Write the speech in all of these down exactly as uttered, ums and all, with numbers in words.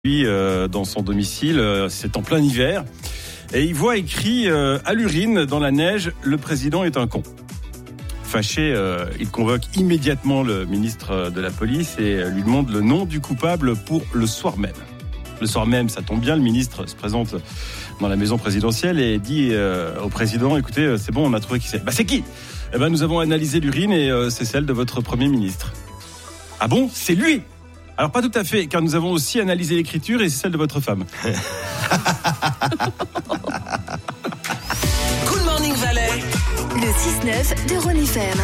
Lui, euh, dans son domicile, euh, c'est en plein hiver, et il voit écrit euh, à l'urine dans la neige, le président est un con. Fâché, euh, il convoque immédiatement le ministre de la police et lui demande le nom du coupable pour le soir même. Le soir même, ça tombe bien, le ministre se présente dans la maison présidentielle et dit euh, au président, écoutez, c'est bon, on a trouvé qui c'est. Bah c'est qui ? Eh ben, nous avons analysé l'urine et euh, c'est celle de votre Premier ministre. Ah bon ? C'est lui ? Alors pas tout à fait, car nous avons aussi analysé l'écriture et c'est celle de votre femme. Good Morning Valais. Le six neuf de Rhône F M.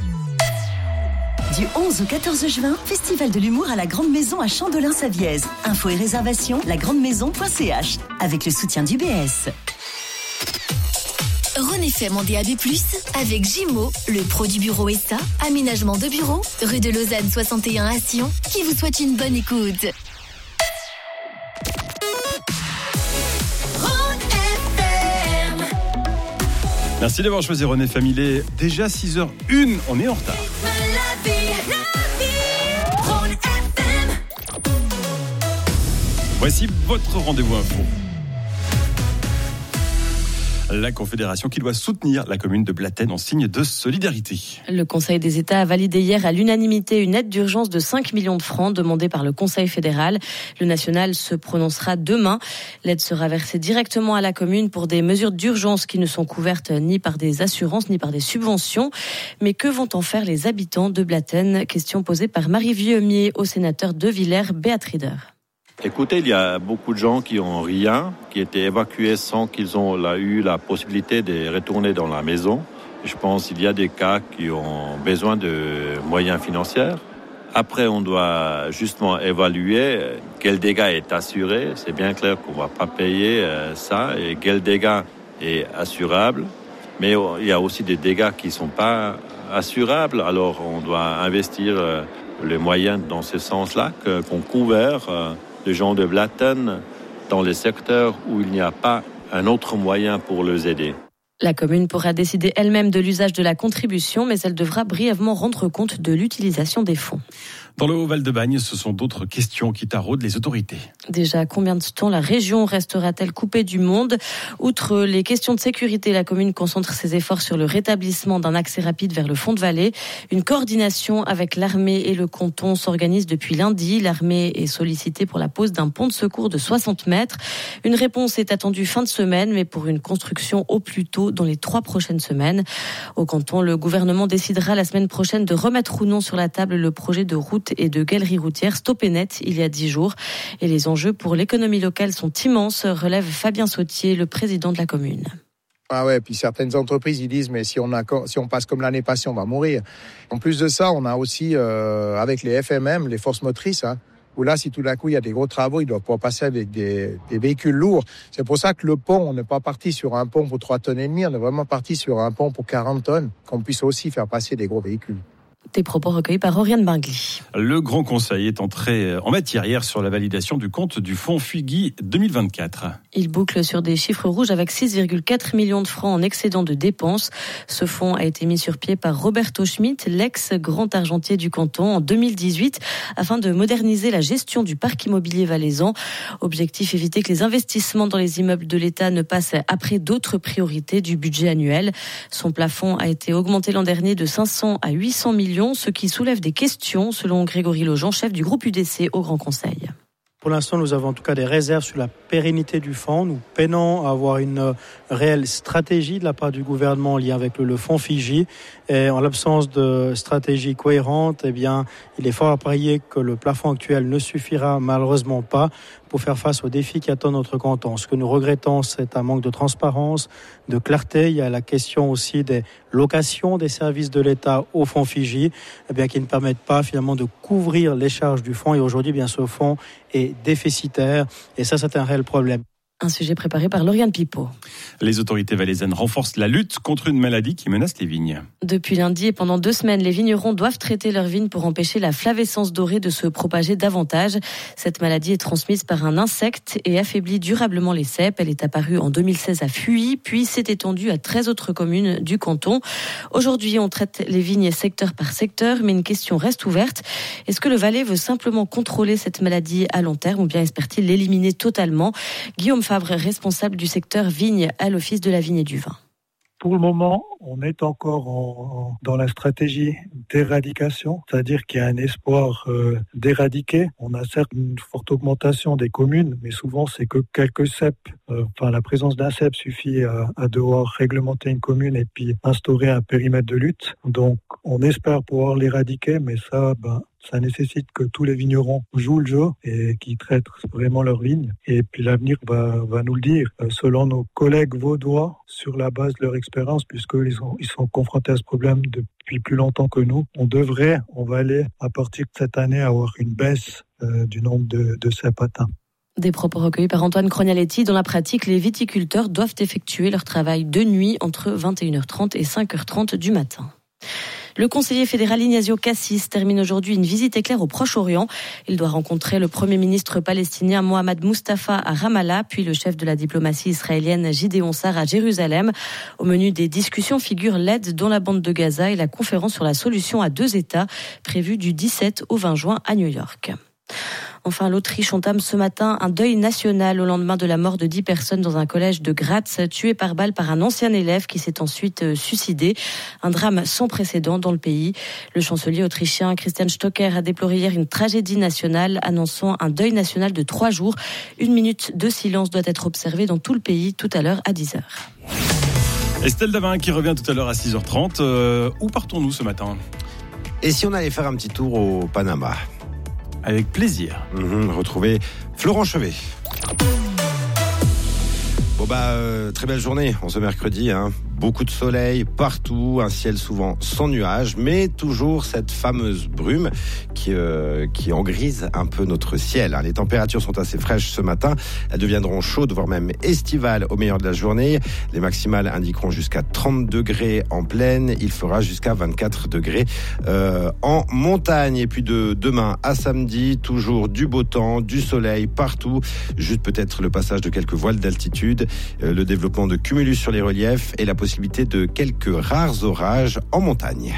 Du onze au quatorze juin, Festival de l'humour à la Grande Maison à Chandelin-Savièse. Infos et réservations, la grande maison point c h, avec le soutien d'U B S. Rhône F M en D A B plus, avec Gimo, le pro du bureau S A, aménagement de bureau, rue de Lausanne soixante et un à Sion, qui vous souhaite une bonne écoute. Rhône F M. Merci d'avoir choisi Rhône F M. Il est déjà six heures zéro un, on est en retard. La vie, la vie, Rhône F M. Voici votre rendez-vous info. La Confédération qui doit soutenir la commune de Blatten en signe de solidarité. Le Conseil des États a validé hier à l'unanimité une aide d'urgence de cinq millions de francs demandée par le Conseil fédéral. Le national se prononcera demain. L'aide sera versée directement à la commune pour des mesures d'urgence qui ne sont couvertes ni par des assurances ni par des subventions. Mais que vont en faire les habitants de Blatten ? Question posée par Marie Vieumier au sénateur de Villers, Beat Rieder. Écoutez, il y a beaucoup de gens qui ont rien, qui étaient évacués sans qu'ils ont là, eu la possibilité de retourner dans la maison. Je pense qu'il y a des cas qui ont besoin de moyens financiers. Après, on doit justement évaluer quel dégât est assuré. C'est bien clair qu'on ne va pas payer ça et quel dégât est assurable. Mais il y a aussi des dégâts qui ne sont pas assurables. Alors, on doit investir les moyens dans ce sens-là, qu'on couvre les gens de Blatten dans les secteurs où il n'y a pas un autre moyen pour les aider. La commune pourra décider elle-même de l'usage de la contribution, mais elle devra brièvement rendre compte de l'utilisation des fonds. Dans le Haut-Val-de-Bagne, ce sont d'autres questions qui taraudent les autorités. Déjà, combien de temps la région restera-t-elle coupée du monde ? Outre les questions de sécurité, la commune concentre ses efforts sur le rétablissement d'un accès rapide vers le fond de vallée. Une coordination avec l'armée et le canton s'organise depuis lundi. L'armée est sollicitée pour la pose d'un pont de secours de soixante mètres. Une réponse est attendue fin de semaine, mais pour une construction au plus tôt dans les trois prochaines semaines. Au canton, le gouvernement décidera la semaine prochaine de remettre ou non sur la table le projet de route et de galerie routière stoppé net il y a dix jours. Et les enjeux pour l'économie locale sont immenses, relève Fabien Sautier, le président de la commune. Ah ouais, puis certaines entreprises, ils disent, mais si on, a, si on passe comme l'année passée, on va mourir. En plus de ça, on a aussi, euh, avec les F M M, les forces motrices, hein, où là, si tout d'un coup, il y a des gros travaux, ils doivent pouvoir passer avec des, des véhicules lourds. C'est pour ça que le pont, on n'est pas parti sur un pont pour trois tonnes et demie, on est vraiment parti sur un pont pour quarante tonnes, qu'on puisse aussi faire passer des gros véhicules. Des propos recueillis par Oriane Bingli. Le Grand Conseil est entré en matière hier sur la validation du compte du fonds Fugui deux mille vingt-quatre. Il boucle sur des chiffres rouges avec six virgule quatre millions de francs en excédent de dépenses. Ce fonds a été mis sur pied par Roberto Schmidt, l'ex-grand argentier du canton, en deux mille dix-huit, afin de moderniser la gestion du parc immobilier valaisan. Objectif, éviter que les investissements dans les immeubles de l'État ne passent après d'autres priorités du budget annuel. Son plafond a été augmenté l'an dernier de cinq cents à huit cents millions, ce qui soulève des questions, selon Grégory Lejean, chef du groupe U D C au Grand Conseil. Pour l'instant, nous avons en tout cas des réserves sur la pérennité du fonds. Nous peinons à avoir une réelle stratégie de la part du gouvernement en lien avec le, le fonds Figi. Et en l'absence de stratégie cohérente, eh bien, il est fort à parier que le plafond actuel ne suffira malheureusement pas pour faire face aux défis qui attendent notre canton. Ce que nous regrettons, c'est un manque de transparence, de clarté. Il y a la question aussi des locations des services de l'État au fonds Figi, eh bien, qui ne permettent pas finalement de couvrir les charges du fonds. Et aujourd'hui, eh bien, ce fonds est déficitaire. Et ça, c'est un réel problème. Un sujet préparé par Lauriane Pipo. Les autorités valaisannes renforcent la lutte contre une maladie qui menace les vignes. Depuis lundi et pendant deux semaines, les vignerons doivent traiter leurs vignes pour empêcher la flavescence dorée de se propager davantage. Cette maladie est transmise par un insecte et affaiblit durablement les cèpes. Elle est apparue en deux mille seize à Fuy, puis s'est étendue à treize autres communes du canton. Aujourd'hui, on traite les vignes secteur par secteur, mais une question reste ouverte. Est-ce que le Valais veut simplement contrôler cette maladie à long terme ou bien espère-t-il l'éliminer totalement ? Guillaume Fabre, responsable du secteur vigne à l'Office de la vigne et du vin. Pour le moment, on est encore en, dans la stratégie d'éradication, c'est-à-dire qu'il y a un espoir euh, d'éradiquer. On a certes une forte augmentation des communes, mais souvent c'est que quelques cèpes. Euh, enfin, la présence d'un cèpe suffit à, à devoir réglementer une commune et puis instaurer un périmètre de lutte. Donc, on espère pouvoir l'éradiquer, mais ça, ben, ça nécessite que tous les vignerons jouent le jeu et qu'ils traitent vraiment leurs vignes. Et puis l'avenir va, va nous le dire. Selon nos collègues vaudois, sur la base de leur expérience, puisqu'ils sont, ils sont confrontés à ce problème depuis plus longtemps que nous, on devrait, on va aller à partir de cette année avoir une baisse euh, du nombre de, de cèpes atteints. Des propos recueillis par Antoine Crognaletti. Dans la pratique, les viticulteurs doivent effectuer leur travail de nuit entre vingt et une heures trente et cinq heures trente du matin. Le conseiller fédéral Ignazio Cassis termine aujourd'hui une visite éclair au Proche-Orient. Il doit rencontrer le premier ministre palestinien Mohamed Mustafa à Ramallah, puis le chef de la diplomatie israélienne Gideon Sar à Jérusalem. Au menu des discussions figure l'aide dans la bande de Gaza et la conférence sur la solution à deux États, prévue du dix-sept au vingt juin à New York. Enfin, l'Autriche entame ce matin un deuil national au lendemain de la mort de dix personnes dans un collège de Graz, tuées par balle par un ancien élève qui s'est ensuite suicidé. Un drame sans précédent dans le pays. Le chancelier autrichien Christian Stocker a déploré hier une tragédie nationale, annonçant un deuil national de trois jours. Une minute de silence doit être observée dans tout le pays tout à l'heure à dix heures. Estelle Davin qui revient tout à l'heure à six heures trente. Euh, où partons-nous ce matin ? Et si on allait faire un petit tour au Panama ? Avec plaisir. Mmh, retrouver Florent Chevet. Bon bah, euh, très belle journée en ce mercredi, hein. Beaucoup de soleil partout, un ciel souvent sans nuages, mais toujours cette fameuse brume qui, euh, qui engrise un peu notre ciel, hein. Les températures sont assez fraîches ce matin, elles deviendront chaudes, voire même estivales au meilleur de la journée. Les maximales indiqueront jusqu'à trente degrés en plaine, il fera jusqu'à vingt-quatre degrés euh, en montagne. Et puis de demain à samedi, toujours du beau temps, du soleil partout, juste peut-être le passage de quelques voiles d'altitude, euh, le développement de cumulus sur les reliefs et la possibilité possibilité de quelques rares orages en montagne.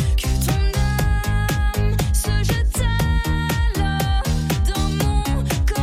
Se jette alors dans mon corps.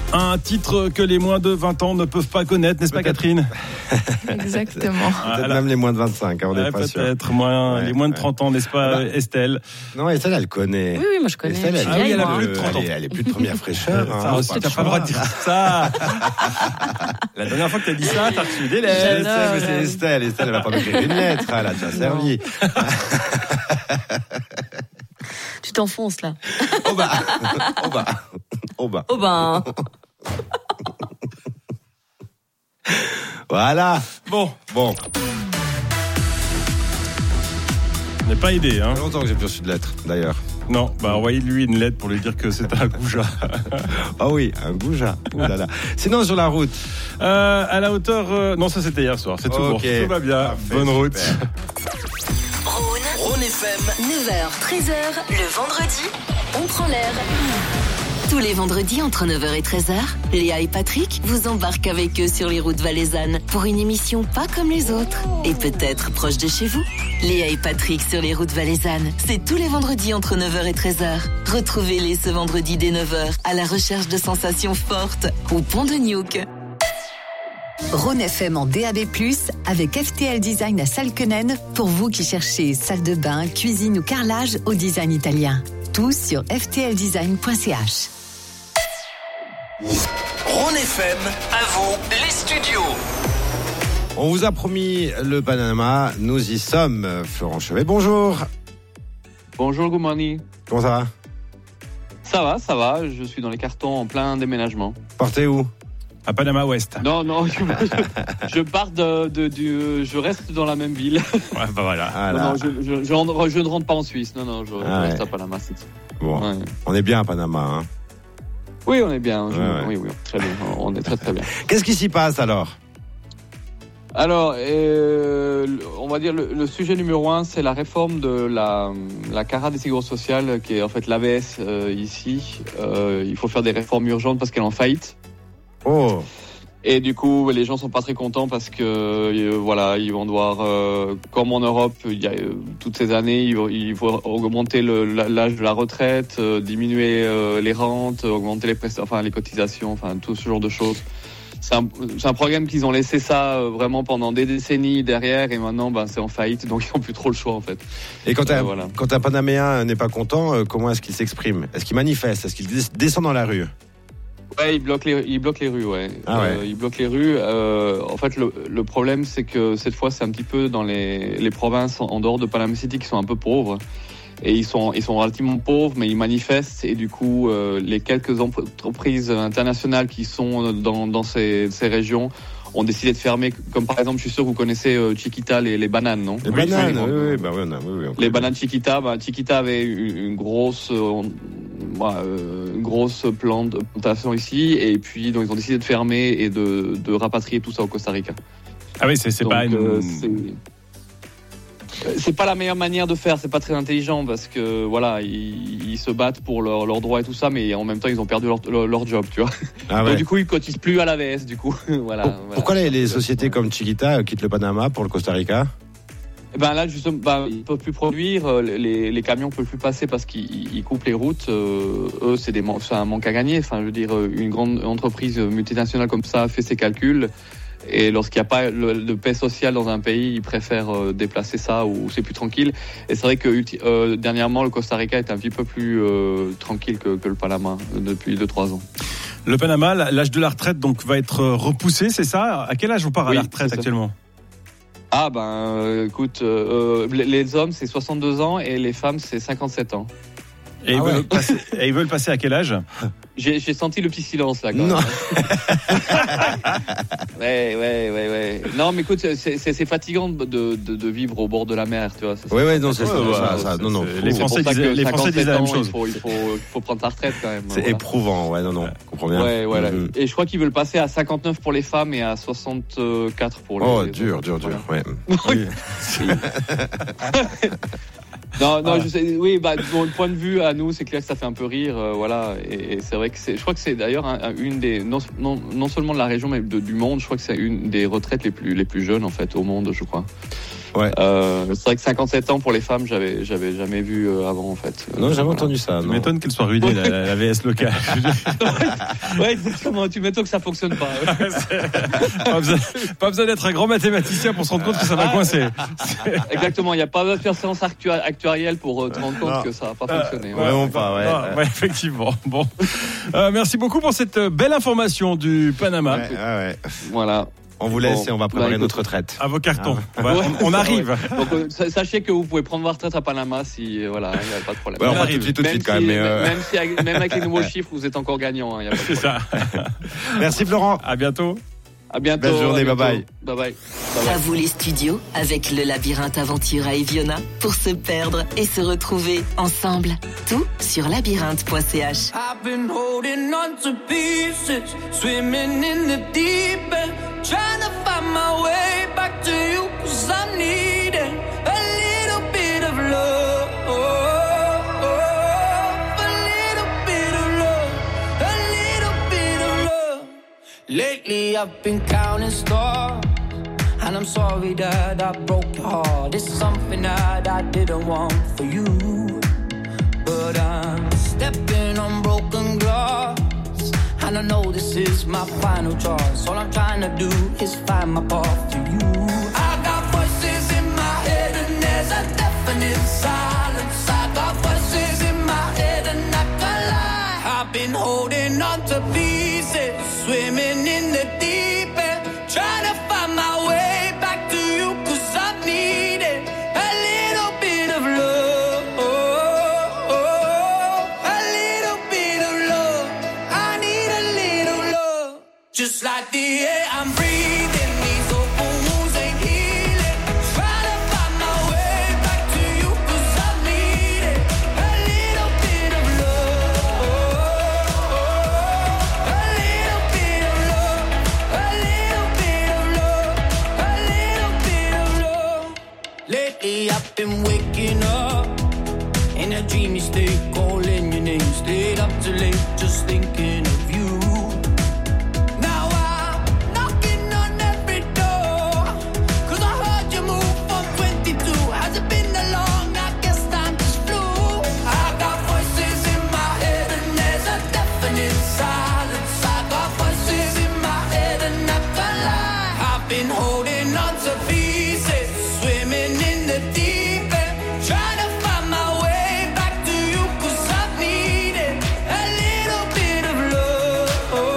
Un titre que les moins de vingt ans ne peuvent pas connaître, n'est-ce pas Catherine? Exactement. Peut-être Ah, là. même les moins de vingt-cinq, hein, on n'est Ouais, pas sûr. peut-être moins, Ouais, les moins de ouais. trente ans, n'est-ce pas, Bah. Estelle? Non, Estelle, elle connaît. Oui, oui, moi je connais. Estelle, Je elle, suis Ah oui, vieille, elle a moi. plus de trente ans. Elle est, elle est plus de première fraîcheur. Ça hein, aussi, pas t'as de pas le droit de choix. dire ça. La dernière fois que t'as dit ça, t'as reçu des lettres. Je sais, mais c'est Estelle. Estelle, elle va pas m'écrire une lettre. Elle a déjà servi. Tu t'enfonces là. Oh bah. Oh bah. Oh bah. Oh ben. Voilà. Bon, Bon. on n'est pas aidé, hein. Ça fait longtemps que j'ai plus reçu de lettres, d'ailleurs. Non, bah envoyez-lui une lettre pour lui dire que c'est un goujat. Ah oui, un goujat. Ouh là là. Sinon, sur la route. Euh, à la hauteur... euh, Non, ça c'était hier soir, c'est tout Ok. bon. Tout va bien, Parfait, bonne route. super. Rhône, Rhône F M. neuf heures treize heures, le vendredi, on prend l'air. Tous les vendredis entre neuf heures et treize heures, Léa et Patrick vous embarquent avec eux sur les routes valaisannes pour une émission pas comme les autres et peut-être proche de chez vous. Léa et Patrick sur les routes valaisannes, c'est tous les vendredis entre neuf heures et treize heures. Retrouvez-les ce vendredi dès neuf heures à la recherche de sensations fortes au pont de Niouk. Rhône F M en D A B plus, avec F T L Design à Salkenen, pour vous qui cherchez salle de bain, cuisine ou carrelage au design italien. Tout sur f t l design point c h. Rhône F M, à vous les studios. On vous a promis le Panama. Nous y sommes. Florent Chevet, bonjour. Bonjour, good morning. Comment ça va? Ça va, ça va. Je suis dans les cartons en plein déménagement. Partez où? À Panama Ouest. Non, non, je, je, je pars de, de, du, je reste dans la même ville. Ouais, bah voilà. Ah, non, là. non, je, je, je, rentre- je ne rentre pas en Suisse. Non, non, je, Ah, je reste ouais. à Panama City. Bon, Ouais. on est bien à Panama. Hein. Oui, on est bien. Je- Ouais, ouais. Oui, oui, très bien. On est très, très bien. Qu'est-ce qui s'y passe alors? Alors, euh, on va dire le, le sujet numéro un, c'est la réforme de la, la Cara des Sécurité Sociale, qui est en fait l'A V S euh, ici. Euh, il faut faire des réformes urgentes parce qu'elle est en faillite. Oh. Et du coup, les gens sont pas très contents parce que euh, voilà, ils vont devoir, euh, comme en Europe, il y a euh, toutes ces années, il faut, il faut augmenter le, l'âge de la retraite, euh, diminuer euh, les rentes, augmenter les presta- enfin les cotisations, enfin tout ce genre de choses. C'est un, c'est un programme qu'ils ont laissé ça euh, vraiment pendant des décennies derrière, et maintenant, ben c'est en faillite, donc ils n'ont plus trop le choix en fait. Et quand un, Euh, voilà. quand un Panaméen n'est pas content, euh, comment est-ce qu'il s'exprime? Est-ce qu'il manifeste? Est-ce qu'il des- descend dans la rue? Ouais, ils bloquent les, ils bloquent les rues, ouais. Ah ouais. Euh, ils bloquent les rues. Euh, en fait, le, le problème, c'est que cette fois, c'est un petit peu dans les, les provinces en, en dehors de Panama City qui sont un peu pauvres. Et ils sont, ils sont relativement pauvres, mais ils manifestent. Et du coup, euh, les quelques entreprises internationales qui sont dans, dans ces, ces régions ont décidé de fermer. Comme par exemple, je suis sûr que vous connaissez euh, Chiquita, les, les bananes, non? Les Oui, bananes, oui, oui, oui, bah oui, on a- oui, oui, on les connaît. bananes Chiquita, bah, Chiquita avait une, une grosse, euh, bah, euh, une grosse plante de plantation ici, et puis donc ils ont décidé de fermer et de, de rapatrier tout ça au Costa Rica. Ah oui, c'est, c'est Donc, pas une... euh, c'est... c'est pas la meilleure manière de faire, c'est pas très intelligent parce que voilà, ils, ils se battent pour leurs leur droits et tout ça, mais en même temps ils ont perdu leur, leur, leur job, tu vois. Ah ouais. Donc du coup ils cotisent plus à l'A V S, du coup. voilà, Pour- voilà. Pourquoi les, les sociétés comme Chiquita euh, quittent le Panama pour le Costa Rica? Eh ben là justement, ben, ils peuvent plus produire, euh, les, les camions peuvent plus passer parce qu'ils ils coupent les routes. Euh, eux, c'est des man- c'est un manque à gagner. Enfin, je veux dire, euh, une grande entreprise multinationale comme ça fait ses calculs. Et lorsqu'il n'y a pas le- de paix sociale dans un pays, ils préfèrent euh, déplacer ça où c'est plus tranquille. Et c'est vrai que ulti- euh, dernièrement, le Costa Rica est un petit peu plus euh, tranquille que, que le Panama euh, depuis deux trois ans. Le Panama, l'âge de la retraite donc va être repoussé, c'est ça? À quel âge on part à Oui, la retraite c'est ça. actuellement? Ah ben, euh, écoute, euh, les- les hommes c'est soixante-deux ans et les femmes c'est cinquante-sept ans. Et, ils Ah ouais. veulent passer, et ils veulent passer à quel âge? J'ai, j'ai senti le petit silence là. Quand Non. même. ouais, ouais, ouais, ouais. Non, mais écoute, c'est, c'est, c'est fatigant de, de, de vivre au bord de la mer, tu vois. C'est, Oui, oui, non, c'est Ouais, ça, ouais, ça, ouais, ça, c'est- non, non. c'est- faut- les c'est pour Français ça que disaient- les Français disaient la même cinquante-sept ans, chose. Il faut, il faut, il faut prendre sa retraite quand même. C'est voilà. éprouvant, ouais, non, non, je comprends bien. Ouais, voilà. Mhm. Et je crois qu'ils veulent passer à cinquante-neuf pour les femmes et à soixante-quatre pour les. Oh, les dur, hommes. dur, dur, Voilà. ouais. Oui. Non, non, Ah. je sais, oui, bah, de mon point de vue, à nous, c'est clair que ça fait un peu rire, euh, voilà, et, et c'est vrai que c'est, je crois que c'est d'ailleurs un- un- une des, non, non, non seulement de la région, mais de, du monde, je crois que c'est une des retraites les plus, les plus jeunes, en fait, au monde, je crois. Ouais. Euh, c'est vrai que cinquante-sept ans pour les femmes, j'avais, j'avais jamais vu euh, avant en fait. Non, euh, jamais voilà. entendu ça. Ça m'étonne qu'elle soit ruinée, la, la V S locale. Ouais, exactement. Tu m'étonnes que ça fonctionne pas. pas, besoin, pas besoin d'être un grand mathématicien pour se rendre compte que ça va coincer. Exactement. Il n'y a pas besoin de faire séance actu- actuarielle pour euh, te rendre compte non. que ça n'a pas fonctionné. Euh, ouais. Vraiment pas, ouais. Non, ouais, effectivement. Bon. Euh, merci beaucoup pour cette belle information du Panama. Ouais, ouais, ouais. Voilà. On vous laisse bon, et on va préparer bah, notre retraite. À vos cartons. Ah. On, va, on, on arrive. Ouais. Donc, euh, sachez que vous pouvez prendre votre retraite à Panama si euh, voilà, il n'y a pas de problème. Ouais, on va tout de suite, tout de suite quand si, même. Mais euh... même, si, avec, même avec les nouveaux chiffres, vous êtes encore gagnant. Hein, y a pas de C'est ça. Merci Florent. À bientôt. À bientôt. Belle journée. Bye bye. Bye bye. À vous les studios avec le labyrinthe aventure à Eviona pour se perdre et se retrouver ensemble. Tout sur labyrinthe point c h. I've been holding on to pieces, swimming in the deep end, trying to find my way back to you, 'cause I'm needing a little bit of love, a little bit of love, a little bit of love. Lately I've been counting stars, and I'm sorry that I broke your heart. It's something that I didn't want for you, but I'm stepping on broken glass, and I know this is my final choice. All I'm trying to do is find my path to you. I got voices in my head and there's a definite silence. I got voices in my head and I can't lie. I've been holding on to pieces, swimming in the deep end, trying to find my way back to you, 'cause I've needed a little bit of love, a little bit of love. I need a little love, just like the air I'm breathing. These open wounds ain't healing. Try to find my way back to you, 'cause I've needed a little bit of love, a little bit of love, a little bit of love, a little bit of love. Lately I've been waking up in a dreamy state, calling your name, stayed up too late, just thinking of you. Now I'm knocking on every door, 'cause I heard you move from twenty-two. Has it been that long? I guess time just flew. I got voices in my head and there's a definite silence. I got voices in my head and I can't lie. I've been holding on to pieces, swimming in the deep end, trying to find my way back to you, 'cause I've needed a little bit of love,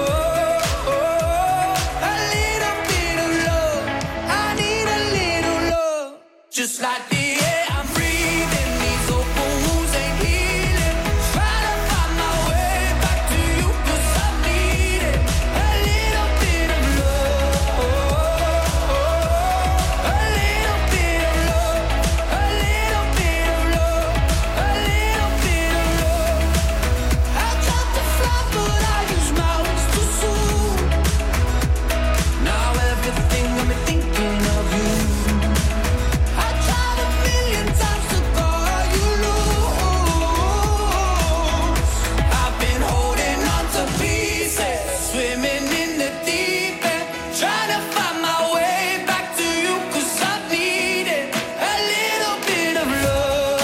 a little bit of love. I need a little love, just like the air I'm breathing. These open wounds ain't healing. Try to find my way back to you, 'cause I've needed a little bit of love, a little bit of love, a little bit of love, a little bit of love. I tried to fly but I used my wings too soon. Now everything got me thinking of you. I tried a million times to call you loose. I've been holding on to pieces, swimming in the deep end, trying to find my way back to you, 'cause I've needed a little bit of love,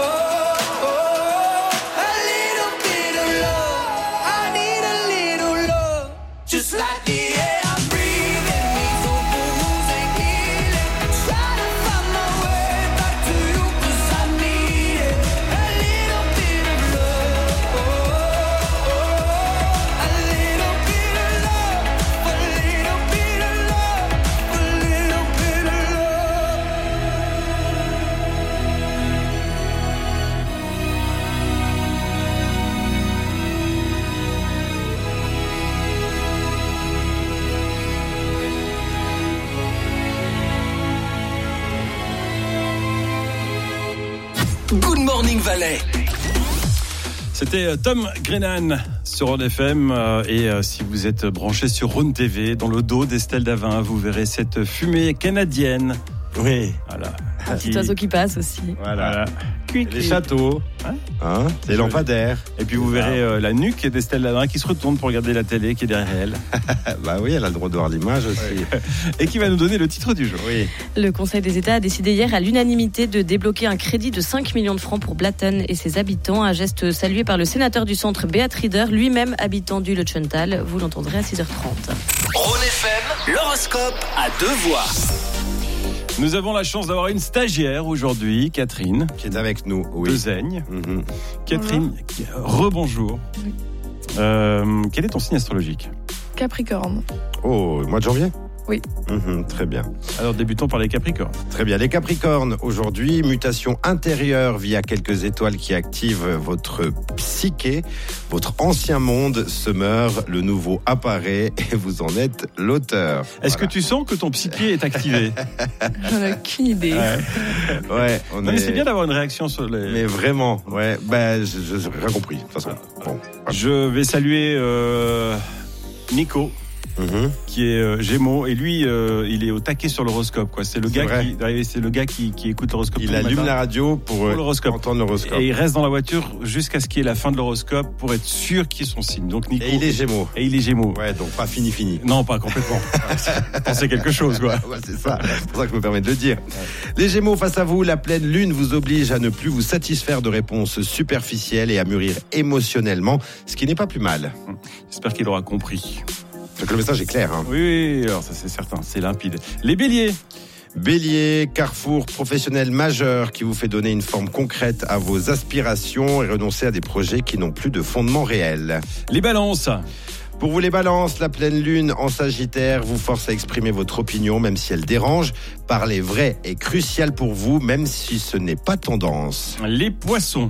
a little bit of love. I need a little love, just like the air I'm breathing. These open wounds ain't healing. Try to find my way back to you, 'cause I needed a little bit of love, a little bit of love, a little bit of love, a little bit of love. Good Morning Valais. C'était Tom Grennan sur Rhône F M euh, et euh, si vous êtes branché sur Rhône T V, dans le dos d'Estelle Davin, vous verrez cette fumée canadienne Oui. Voilà. Un petit oiseau qui passe aussi. Voilà. Voilà. Les châteaux, Hein hein, les lampadaires. Et puis vous verrez euh, la nuque d'Estelle Ladrin qui se retourne pour regarder la télé qui est derrière elle. Bah oui, elle a le droit de voir l'image aussi. Et qui va nous donner le titre du jour. Oui. Le Conseil des États a décidé hier à l'unanimité de débloquer un crédit de cinq millions de francs pour Blatten et ses habitants. Un geste salué par le sénateur du centre, Beat Rieder, lui-même habitant du Lutschental. Vous l'entendrez à six heures trente. Rhône F M, l'horoscope à deux voix. Nous avons la chance d'avoir une stagiaire aujourd'hui, Catherine. Qui est avec nous, oui. De Zaigne. Mhm. Catherine, qui- rebonjour. Euh, quel est ton signe astrologique ? Capricorne. Oh, mois de janvier ? Oui. Mhm, très bien. Alors débutons par les Capricornes. Très bien. Les Capricornes, aujourd'hui, mutation intérieure via quelques étoiles qui activent votre psyché. Votre ancien monde se meurt, le nouveau apparaît et vous en êtes l'auteur. Est-ce Voilà. que tu sens que ton psyché est activé ? J'en ai aucune idée. Ouais. Ouais, on Non, est... mais c'est bien d'avoir une réaction sur les... Mais vraiment, ouais. Ben, je je- j'ai rien compris. De toute façon, bon. Je vais saluer euh, Nico, Mhm. qui est euh, Gémeaux, et lui, euh, il est au taquet sur l'horoscope. Quoi. C'est le C'est gars vrai. qui, ouais, c'est le gars qui, qui écoute l'horoscope. Il tous les allume matins la radio pour, pour euh, l'horoscope. entendre l'horoscope. Et il reste dans la voiture jusqu'à ce qu'il y ait la fin de l'horoscope pour être sûr qu'il est son signe. Donc Nico. Et il est Gémeaux. Et il est Gémeaux. Ouais, donc pas fini fini. Non, pas complètement. Pensez quelque chose, quoi. Ouais, c'est ça. C'est pour ça que je me permets de le dire. Les Gémeaux, face à vous, la pleine lune vous oblige à ne plus vous satisfaire de réponses superficielles et à mûrir émotionnellement, ce qui n'est pas plus mal. J'espère qu'il aura compris. Donc le message est clair. Hein. Oui, oui, alors ça c'est certain, c'est limpide. Les Béliers. Bélier, carrefour professionnel majeur qui vous fait donner une forme concrète à vos aspirations et renoncer à des projets qui n'ont plus de fondement réel. Les Balances. Pour vous les balances, la pleine lune en Sagittaire vous force à exprimer votre opinion même si elle dérange. Parler vrai est crucial pour vous même si ce n'est pas tendance. Les Poissons.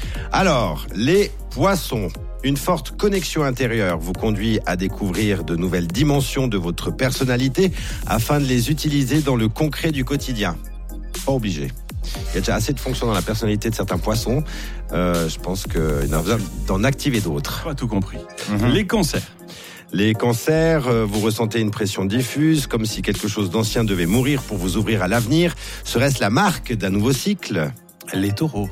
Alors, les poissons. Une forte connexion intérieure vous conduit à découvrir de nouvelles dimensions de votre personnalité afin de les utiliser dans le concret du quotidien. Pas obligé. Il y a déjà assez de fonctions dans la personnalité de certains poissons. Euh, je pense qu'il y en a besoin d'en activer d'autres. Pas tout compris. Mm-hmm. Les Cancers. Les cancers, euh, vous ressentez une pression diffuse, comme si quelque chose d'ancien devait mourir pour vous ouvrir à l'avenir. Serait-ce la marque d'un nouveau cycle ? Les Taureaux.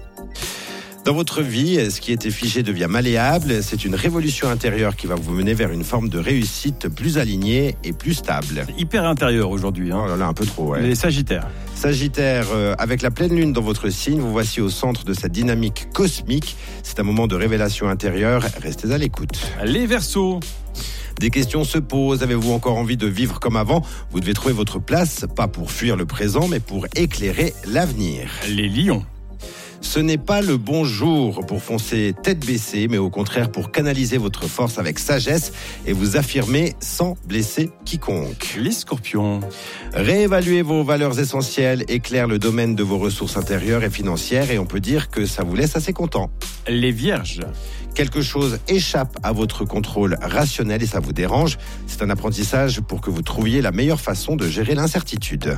Dans votre vie, ce qui était figé devient malléable. C'est une révolution intérieure qui va vous mener vers une forme de réussite plus alignée et plus stable. Hyper intérieur aujourd'hui. Hein. Oh là là, un peu trop, ouais. Les Sagittaires. Sagittaire, euh, avec la pleine lune dans votre signe, vous voici au centre de cette dynamique cosmique. C'est un moment de révélation intérieure. Restez à l'écoute. Les Verseaux. Des questions se posent. Avez-vous encore envie de vivre comme avant ? Vous devez trouver votre place, pas pour fuir le présent, mais pour éclairer l'avenir. Les Lions. Ce n'est pas le bon jour pour foncer tête baissée, mais au contraire pour canaliser votre force avec sagesse et vous affirmer sans blesser quiconque. Les Scorpions. Réévaluer vos valeurs essentielles éclaire le domaine de vos ressources intérieures et financières et on peut dire que ça vous laisse assez content. Les Vierges. Quelque chose échappe à votre contrôle rationnel et ça vous dérange. C'est un apprentissage pour que vous trouviez la meilleure façon de gérer l'incertitude.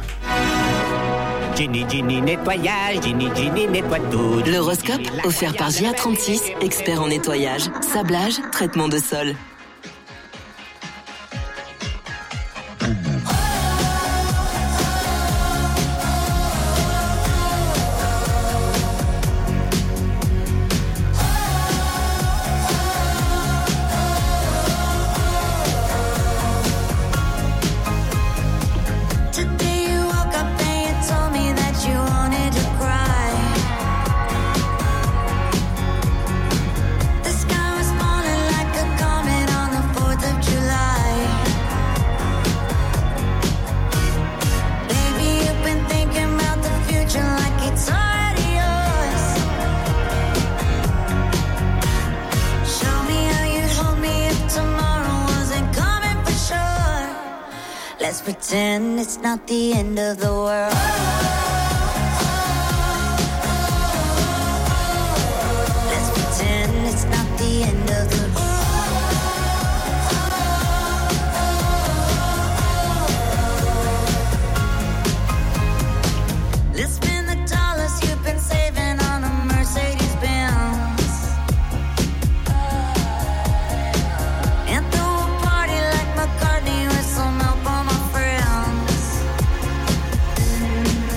Ginny, Ginny, nettoyage, Ginny, Ginny, nettoie tout. L'horoscope offert par J A trente-six, expert en nettoyage, sablage, traitement de sol. Let's pretend it's not the end of the world. Let's pretend it's not the end of the world. Let's spend the dollars you've been saving on a Mercedes Benz. And throw a party like McCartney with some help on my friends.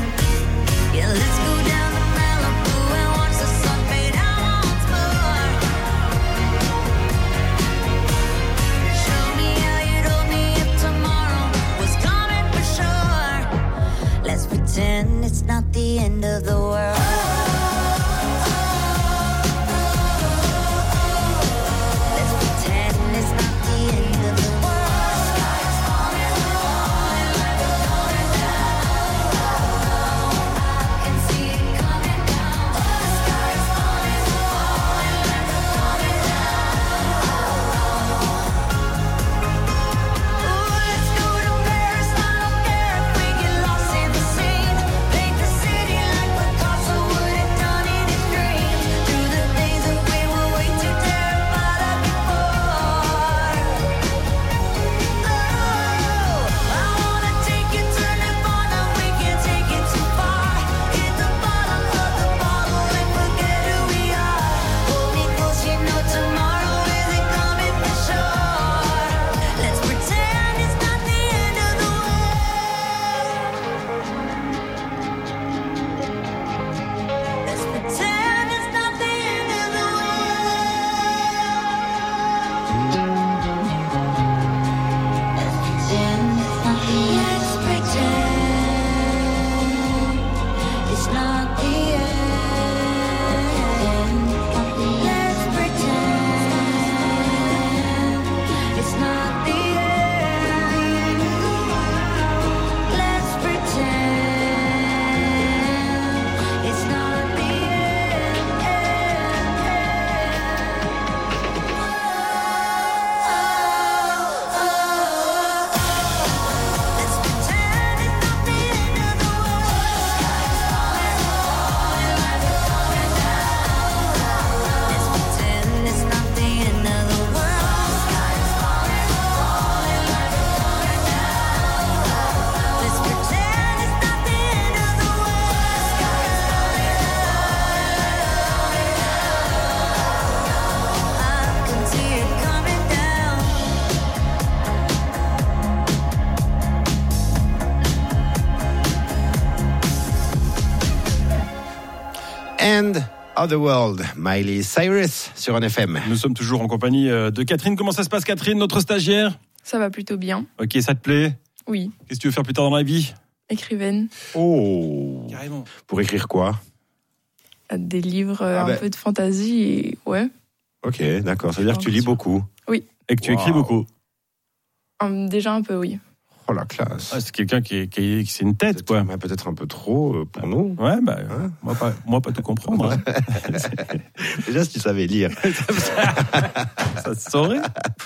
Otherworld, Miley Cyrus sur Ron F M. Nous sommes toujours en compagnie de Catherine. Comment ça se passe, Catherine, notre stagiaire? Ça va plutôt bien. Ok, ça te plaît? Oui. Qu'est-ce que tu veux faire plus tard dans la vie? Écrivaine. Oh, carrément. Pour écrire quoi? Des livres, Ah un ben. peu de fantaisie et ouais. Ok, d'accord. Ça veut dire que tu lis beaucoup. Oui. Et que tu Wow. écris beaucoup. Hum, déjà un peu, oui. Oh la classe. Ah, c'est quelqu'un qui, est, qui, est, qui c'est une tête, quoi. Mais peut-être un peu trop euh, pour nous. Ouais, bah, Hein? moi, pas, moi, pas tout comprendre. hein. Déjà, si tu savais lire. Ça se saurait.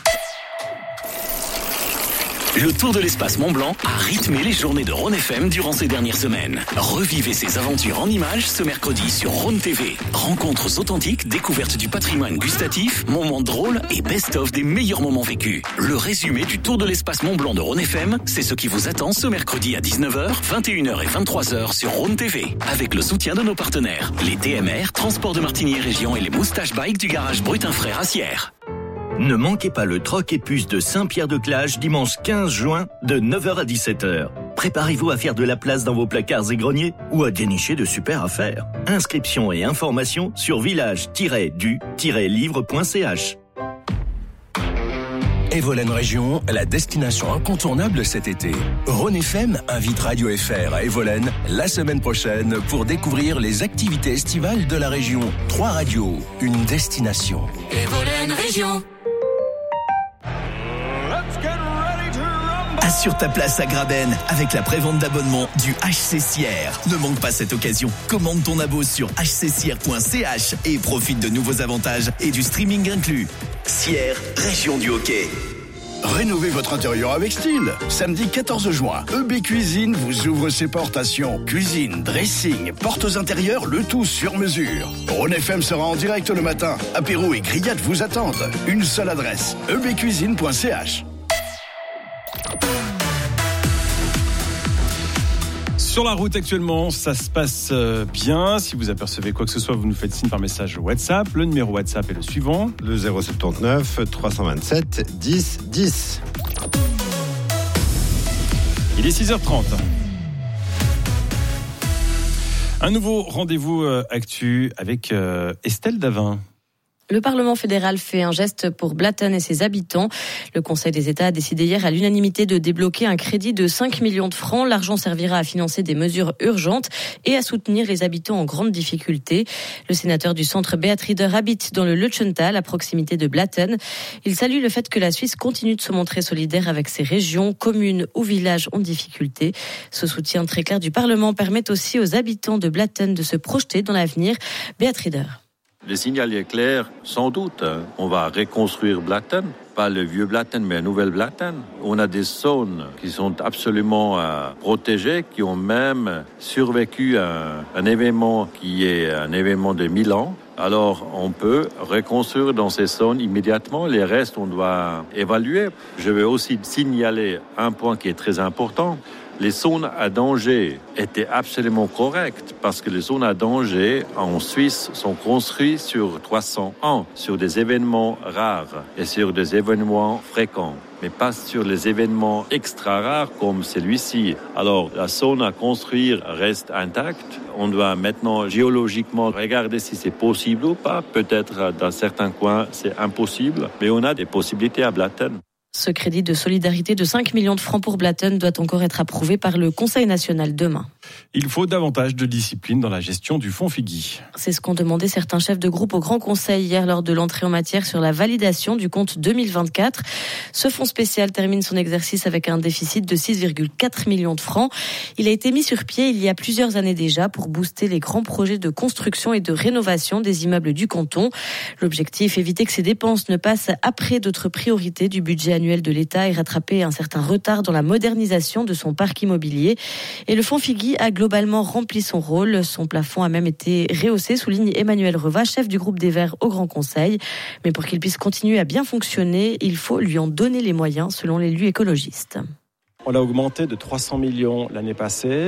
Le Tour de l'espace Mont-Blanc a rythmé les journées de Ron F M durant ces dernières semaines. Revivez ces aventures en images ce mercredi sur Ron T V. Rencontres authentiques, découvertes du patrimoine gustatif, moments drôles et best-of des meilleurs moments vécus. Le résumé du Tour de l'espace Mont-Blanc de Ron F M, c'est ce qui vous attend ce mercredi à dix-neuf heures, vingt et une heures et vingt-trois heures sur Ron T V. Avec le soutien de nos partenaires, les T M R, Transport de Martigny Région et les Moustache Bike du garage Brutin Frères à Sierre. Ne manquez pas le troc et puce de Saint-Pierre-de-Clage dimanche quinze juin de neuf heures à dix-sept heures. Préparez-vous à faire de la place dans vos placards et greniers ou à dénicher de super affaires. Inscriptions et informations sur village tiret du tiret livre point c h. Evolen Région, la destination incontournable cet été. Ron F M invite Radio F R à Evolen la semaine prochaine pour découvrir les activités estivales de la région. Trois radios, une destination. Evolen Région. Assure ta place à Graben avec la prévente d'abonnement du H C Sierre. Ne manque pas cette occasion. Commande ton abo sur h c sierre point c h et profite de nouveaux avantages et du streaming inclus. Sierre, région du hockey. Rénovez votre intérieur avec style. Samedi quatorze juin, E B Cuisine vous ouvre ses portations. Cuisine, dressing, portes intérieures, le tout sur mesure. Ron F M sera en direct le matin. Apéro et grillades vous attendent. Une seule adresse, e b cuisine point c h. Sur la route actuellement, ça se passe bien. Si vous apercevez quoi que ce soit, vous nous faites signe par message WhatsApp. Le numéro WhatsApp est le suivant. Le zéro soixante-neuf trois cent vingt-sept dix dix. Il est six heures trente. Un nouveau rendez-vous actu avec Estelle Davin. Le Parlement fédéral fait un geste pour Blatten et ses habitants. Le Conseil des États a décidé hier à l'unanimité de débloquer un crédit de cinq millions de francs. L'argent servira à financer des mesures urgentes et à soutenir les habitants en grande difficulté. Le sénateur du centre Beat Rieder habite dans le Lutschental, à proximité de Blatten. Il salue le fait que la Suisse continue de se montrer solidaire avec ses régions, communes ou villages en difficulté. Ce soutien très clair du Parlement permet aussi aux habitants de Blatten de se projeter dans l'avenir. Beat Rieder. Le signal est clair, sans doute. On va reconstruire Blatten, pas le vieux Blatten, mais la nouvelle Blatten. On a des zones qui sont absolument euh, protégées, qui ont même survécu à un événement qui est un événement de mille ans. Alors, on peut reconstruire dans ces zones immédiatement. Les restes, on doit évaluer. Je veux aussi signaler un point qui est très important. Les zones à danger étaient absolument correctes parce que les zones à danger en Suisse sont construites sur trois cents ans, sur des événements rares et sur des événements fréquents, mais pas sur les événements extra rares comme celui-ci. Alors, la zone à construire reste intacte. On doit maintenant géologiquement regarder si c'est possible ou pas. Peut-être dans certains coins, c'est impossible, mais on a des possibilités à Blatten. Ce crédit de solidarité de cinq millions de francs pour Blatten doit encore être approuvé par le Conseil national demain. Il faut davantage de discipline dans la gestion du fonds Figui. C'est ce qu'ont demandé certains chefs de groupe au Grand Conseil hier lors de l'entrée en matière sur la validation du compte deux mille vingt-quatre. Ce fonds spécial termine son exercice avec un déficit de six virgule quatre millions de francs. Il a été mis sur pied il y a plusieurs années déjà pour booster les grands projets de construction et de rénovation des immeubles du canton. L'objectif, éviter que ces dépenses ne passent après d'autres priorités du budget annuel de l'État et rattraper un certain retard dans la modernisation de son parc immobilier. Et le fonds Figui a globalement rempli son rôle. Son plafond a même été rehaussé, souligne Emmanuel Reva, chef du groupe des Verts au Grand Conseil. Mais pour qu'il puisse continuer à bien fonctionner, il faut lui en donner les moyens, selon l'élu écologiste. On l'a augmenté de trois cents millions l'année passée.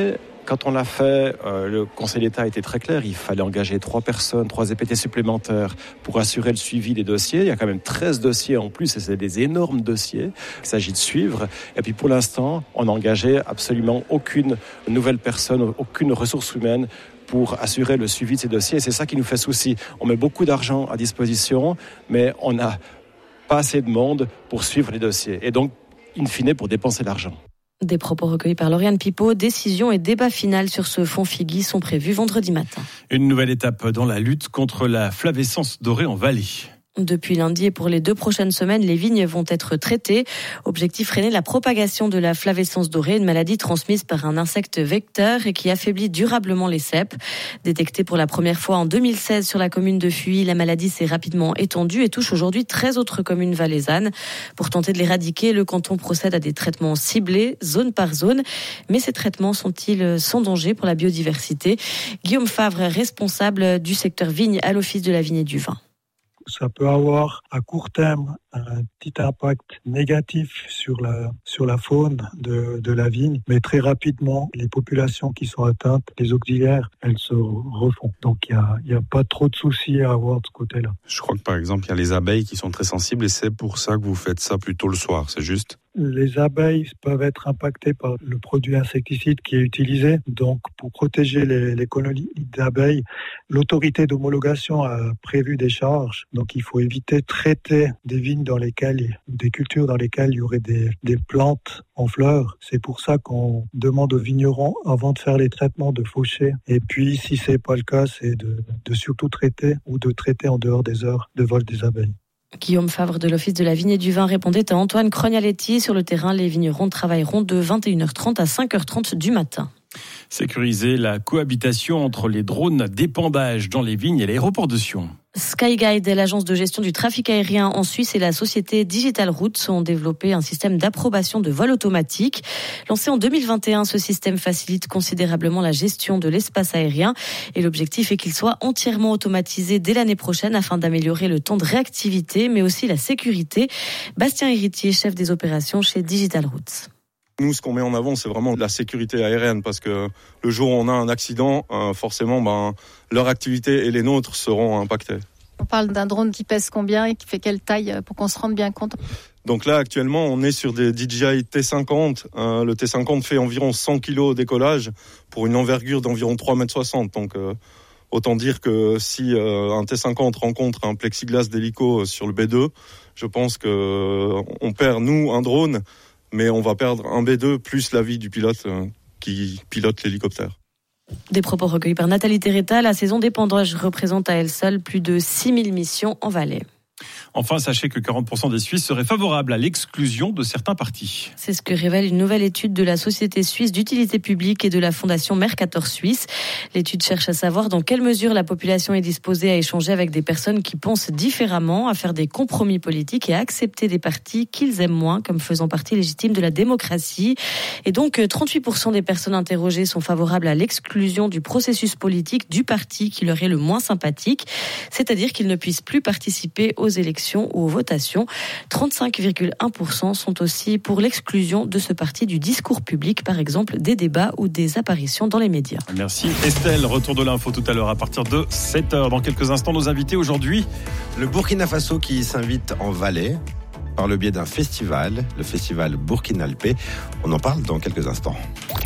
Quand on l'a fait, euh, le Conseil d'État était très clair. Il fallait engager trois personnes, trois E P T supplémentaires pour assurer le suivi des dossiers. Il y a quand même treize dossiers en plus et c'est des énormes dossiers qu'il s'agit de suivre. Et puis pour l'instant, on n'a engagé absolument aucune nouvelle personne, aucune ressource humaine pour assurer le suivi de ces dossiers. Et c'est ça qui nous fait souci. On met beaucoup d'argent à disposition, mais on n'a pas assez de monde pour suivre les dossiers. Et donc, in fine, pour dépenser l'argent. Des propos recueillis par Lauriane Pipo. Décision et débat final sur ce fonds Figui sont prévus vendredi matin. Une nouvelle étape dans la lutte contre la flavescence dorée en Valais. Depuis lundi et pour les deux prochaines semaines, les vignes vont être traitées. Objectif, freiner la propagation de la flavescence dorée, une maladie transmise par un insecte vecteur et qui affaiblit durablement les cèpes. Détectée pour la première fois en deux mille seize sur la commune de Fuy, la maladie s'est rapidement étendue et touche aujourd'hui treize autres communes valaisannes. Pour tenter de l'éradiquer, le canton procède à des traitements ciblés, zone par zone. Mais ces traitements sont-ils sans danger pour la biodiversité ? Guillaume Favre, responsable du secteur vigne à l'Office de la vigne et du vin. Ça peut avoir à court terme un petit impact négatif sur la sur la faune de, de la vigne, mais très rapidement, les populations qui sont atteintes, les auxiliaires, elles se refont. Donc il y a, il y a pas trop de soucis à avoir de ce côté-là. Je crois que par exemple, il y a les abeilles qui sont très sensibles et c'est pour ça que vous faites ça plutôt le soir, c'est juste ? Les abeilles peuvent être impactées par le produit insecticide qui est utilisé. Donc, pour protéger les, les colonies d'abeilles, l'autorité d'homologation a prévu des charges. Donc, il faut éviter de traiter des vignes dans lesquelles, des cultures dans lesquelles il y aurait des, des plantes en fleurs. C'est pour ça qu'on demande aux vignerons, avant de faire les traitements, de faucher. Et puis, si c'est pas le cas, c'est de, de surtout traiter ou de traiter en dehors des heures de vol des abeilles. Guillaume Favre de l'Office de la vigne et du vin répondait à Antoine Crognaletti. Sur le terrain, les vignerons travailleront de vingt et une heures trente à cinq heures trente du matin. Sécuriser la cohabitation entre les drones d'épandage dans les vignes et l'aéroport de Sion. Skyguide, l'agence de gestion du trafic aérien en Suisse et la société Digital Routes ont développé un système d'approbation de vol automatique. Lancé en deux mille vingt et un, ce système facilite considérablement la gestion de l'espace aérien et l'objectif est qu'il soit entièrement automatisé dès l'année prochaine afin d'améliorer le temps de réactivité mais aussi la sécurité. Bastien Héritier, chef des opérations chez Digital Routes. Nous, ce qu'on met en avant, c'est vraiment la sécurité aérienne parce que le jour où on a un accident, euh, forcément, ben, leur activité et les nôtres seront impactées. On parle d'un drone qui pèse combien et qui fait quelle taille pour qu'on se rende bien compte ? Donc là, actuellement, on est sur des D J I T cinquante. Euh, le T cinquante fait environ cent kilos au décollage pour une envergure d'environ trois mètres soixante. Donc, euh, autant dire que si euh, un T cinquante rencontre un plexiglas d'hélico sur le B deux, je pense qu'on euh, perd, nous, un drone, mais on va perdre un B deux plus la vie du pilote euh, qui pilote l'hélicoptère. Des propos recueillis par Nathalie Terretta. La saison d'épandage représente à elle seule plus de six mille missions en Valais. Enfin, sachez que quarante pour cent des Suisses seraient favorables à l'exclusion de certains partis. C'est ce que révèle une nouvelle étude de la Société suisse d'utilité publique et de la Fondation Mercator Suisse. L'étude cherche à savoir dans quelle mesure la population est disposée à échanger avec des personnes qui pensent différemment, à faire des compromis politiques et à accepter des partis qu'ils aiment moins comme faisant partie légitime de la démocratie. Et donc, trente-huit pour cent des personnes interrogées sont favorables à l'exclusion du processus politique du parti qui leur est le moins sympathique, c'est-à-dire qu'ils ne puissent plus participer aux élections ou aux votations. trente-cinq virgule un pour cent sont aussi pour l'exclusion de ce parti du discours public, par exemple des débats ou des apparitions dans les médias. Merci Estelle. Retour de l'info tout à l'heure à partir de sept heures. Dans quelques instants, nos invités aujourd'hui. Le Burkina Faso qui s'invite en Valais par le biais d'un festival, le festival Burkinalpé. On en parle dans quelques instants.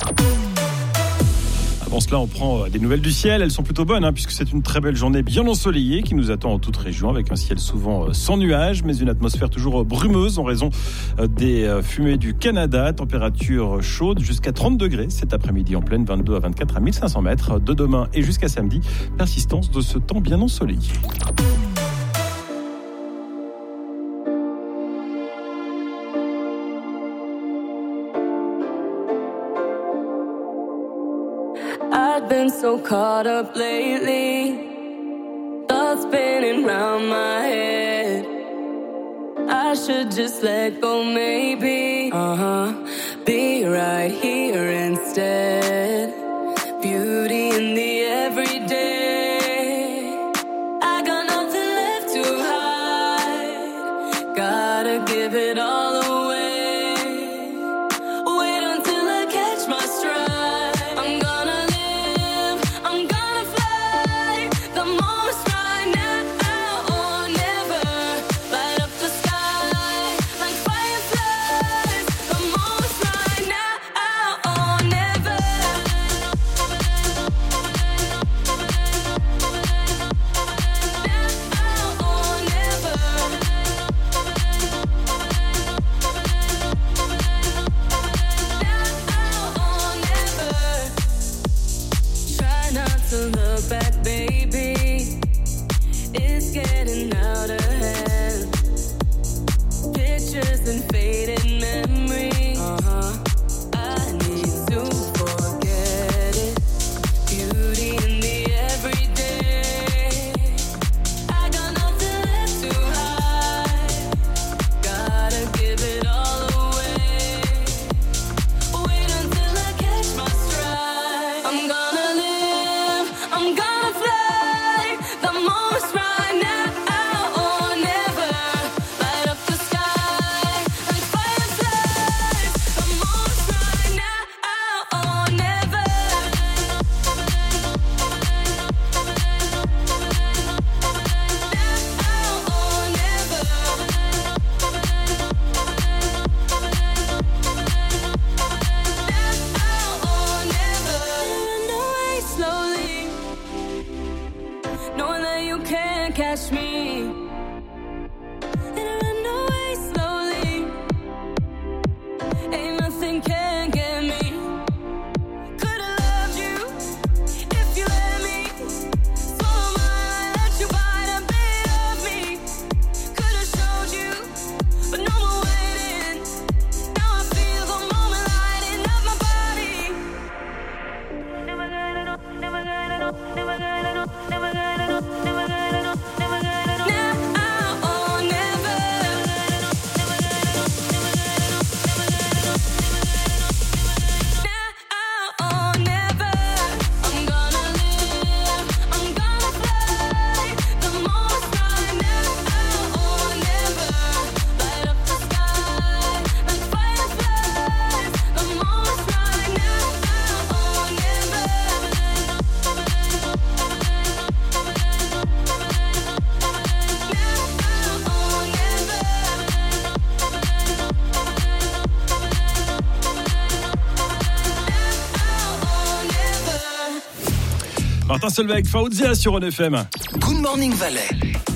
Avant cela, on prend des nouvelles du ciel. Elles sont plutôt bonnes, hein, puisque c'est une très belle journée bien ensoleillée qui nous attend en toute région, avec un ciel souvent sans nuages, mais une atmosphère toujours brumeuse en raison des fumées du Canada. Température chaude jusqu'à trente degrés cet après-midi en pleine, vingt-deux à vingt-quatre à mille cinq cents mètres. De demain et jusqu'à samedi, persistance de ce temps bien ensoleillé. I've been so caught up lately, thoughts spinning round my head. I should just let go, maybe. Uh-huh. Be right here instead. Beauty in the everyday. I got nothing left to hide. Gotta give it all away. Wait until I catch my stride. I'm gonna Martin Solveig, Faouzia sur Rhône F M. Good Morning Valais.